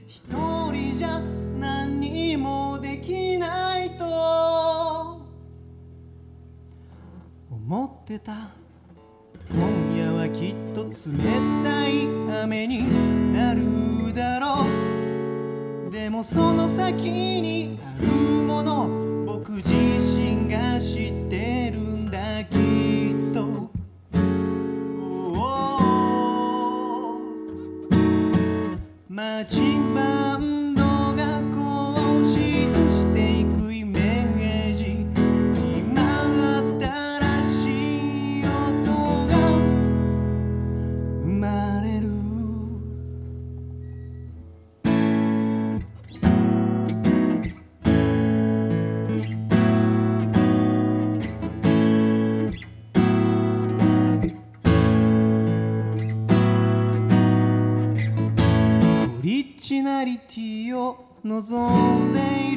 一人じゃ何もできないと思ってた。今夜はきっと冷たい雨になるだろう。でもその先にあるもの、僕自身が知ってるんだきっと。マーチングバンドが更新していくイメージ、今新しい音が生まれる。オリジナリティを望んでい